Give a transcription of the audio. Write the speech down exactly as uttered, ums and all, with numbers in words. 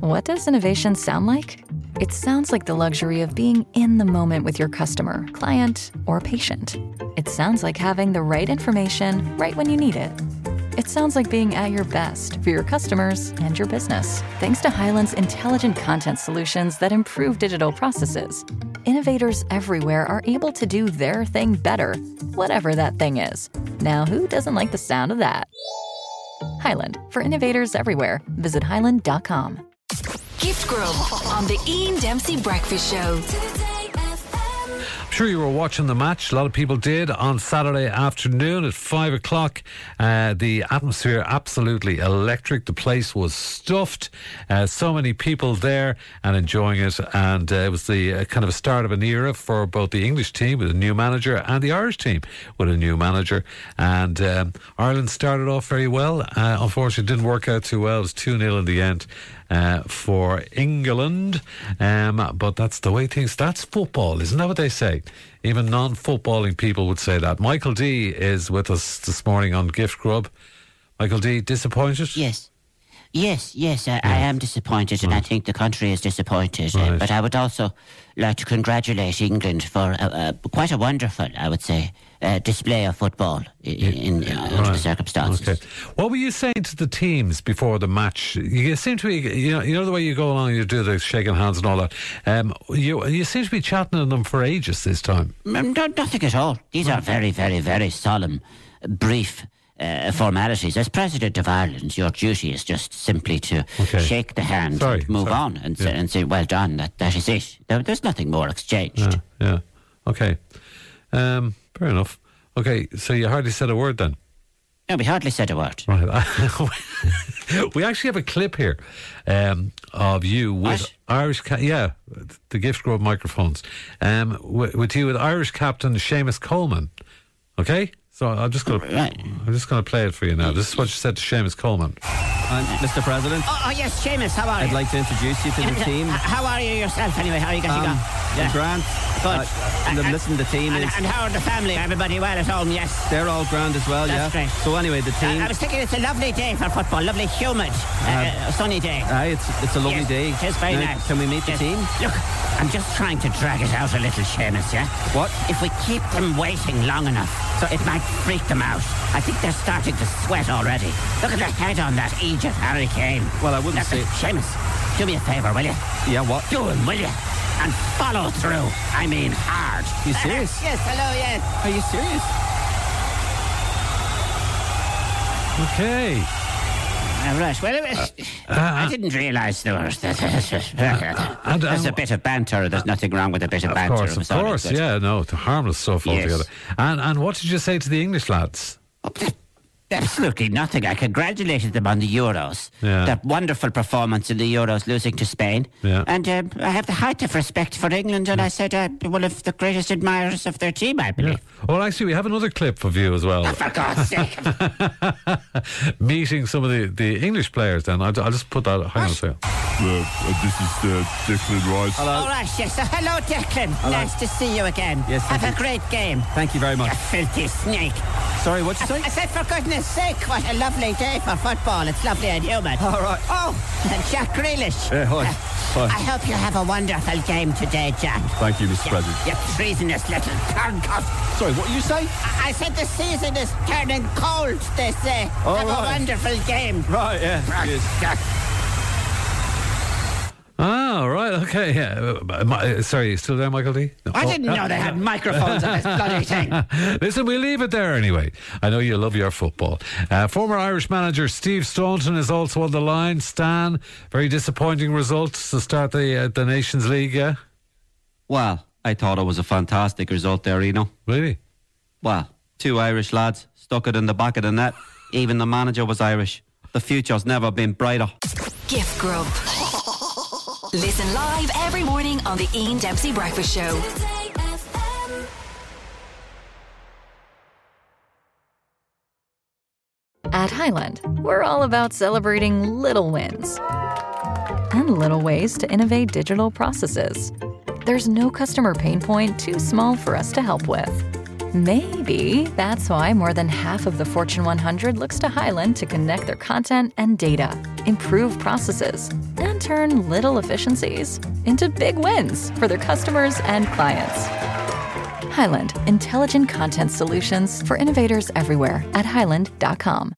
What does innovation sound like? It sounds like the luxury of being in the moment with your customer, client, or patient. It sounds like having the right information right when you need it. It sounds like being at your best for your customers and your business. Thanks to Hyland's intelligent content solutions that improve digital processes, innovators everywhere are able to do their thing better, whatever that thing is. Now, who doesn't like the sound of that? Hyland, for innovators everywhere. Visit hyland dot com. Gift Grub on the Ian Dempsey Breakfast Show. I'm sure you were watching the match. A lot of people did on Saturday afternoon at five o'clock. Uh, the atmosphere absolutely electric. The place was stuffed. Uh, so many people there and enjoying it. And uh, it was the uh, kind of a start of an era for both the English team with a new manager and the Irish team with a new manager. And um, Ireland started off very well. Uh, unfortunately, it didn't work out too well. It was two nil in the end. Uh, for England, um, but that's the way things. That's football, isn't that what they say? Even non-footballing people would say that. Michael D is with us this morning on Gift Grub. Michael D, disappointed? Yes. Yes, yes, I, yeah. I am disappointed, and right. I think the country is disappointed. Right. Uh, but I would also like to congratulate England for a, a, quite a wonderful, I would say, uh, display of football in, in, in right. under the circumstances. Okay. What were you saying to the teams before the match? You seem to be, you know, you know the way you go along and you do the shaking hands and all that. Um, you you seem to be chatting to them for ages this time. Um, no, nothing at all. These are very, very, very solemn, brief Uh, formalities. As President of Ireland, your duty is just simply to okay. shake the hand sorry, and move sorry. on and, yeah. say, and say, well done, that, that is it. There, there's nothing more exchanged. Yeah, yeah. Okay. Um, fair enough. Okay, so you hardly said a word then? No, we hardly said a word. Right. We actually have a clip here um, of you with what? Irish... Ca- yeah, the Gift Grub microphones. Um, with, with you with Irish captain Seamus Coleman. Okay? So I'm just going to right. I'm just going to play it for you now. This is what you said to Seamus Coleman. I'm Mister President. Oh, oh yes, Seamus, how are you? I'd like to introduce you to the team. How are you yourself anyway? How are you getting um, on? Yeah. Grand. Good. Uh, and, and listen, the team and, is... And how are the family? Everybody well at home, yes? They're all grand as well, That's yeah. Great. So anyway, the team... I, I was thinking it's a lovely day for football. Lovely, humid, uh, uh, sunny day. Aye, it's, it's a lovely yes, day. It is very now, nice. Can we meet yes. the team? Look, I'm just trying to drag it out a little, Seamus, yeah? What? If we keep them waiting long enough, so it might freak them out. I think they're starting to sweat already. Look at the head on that Egypt Harry Kane. Well, I wouldn't Look, say... Seamus, do me a favour, will you? Yeah, what? Do him, will you? And follow through. I mean hard. You serious? Yes, hello, yes. Are you serious? Okay. All right, well, it was, uh, uh, I didn't realise there was... That, uh, there's a bit of banter. There's nothing wrong with a bit of, of banter. Course, of course, yeah, no, harmless stuff yes. altogether. And, and what did you say to the English lads? Oh, absolutely nothing. I congratulated them on the Euros. Yeah. That wonderful performance in the Euros, losing to Spain. Yeah. And uh, I have the height of respect for England, and yeah. I said, uh, one of the greatest admirers of their team, I believe. Yeah. Well, actually, we have another clip of you as well. Oh, for God's sake. Meeting some of the, the English players then. I'll, I'll just put that... Hang on a second. Uh, uh, this is uh, Declan Rice. Hello. All right, yes. Uh, hello, Declan. Hello. Nice to see you again. Yes, Have you. a great game. Thank you very much. You filthy snake. Sorry, what'd you say? I, I said, for goodness sake, what a lovely day for football. It's lovely and humid. All right. Oh, and Jack Grealish. Yeah, hi. Uh, hi. I hope you have a wonderful game today, Jack. Thank you, Mister You, President. you treasonous little concuss. Sorry, what did you say? I, I said the season is turning cold, they say. All have right. a wonderful game. Right, yeah. Right, Cheers. Jack. Ah, right, okay, yeah. Uh, my, sorry, you still there, Michael D? No. I Oh, didn't uh, know they had microphones on this bloody thing. Listen, we'll leave it there anyway. I know you love your football. Uh, former Irish manager Steve Staunton is also on the line. Stan, very disappointing results to start the uh, the Nations League, yeah? Well, I thought it was a fantastic result there, Reno. Really? Well, two Irish lads stuck it in the back of the net. Even the manager was Irish. The future's never been brighter. Gift Grub. Listen live every morning on the Ian Dempsey Breakfast Show. At Hyland, we're all about celebrating little wins and little ways to innovate digital processes. There's no customer pain point too small for us to help with. Maybe that's why more than half of the Fortune one hundred looks to Hyland to connect their content and data, improve processes, and turn little efficiencies into big wins for their customers and clients. Highland, intelligent content solutions for innovators everywhere at highland dot com.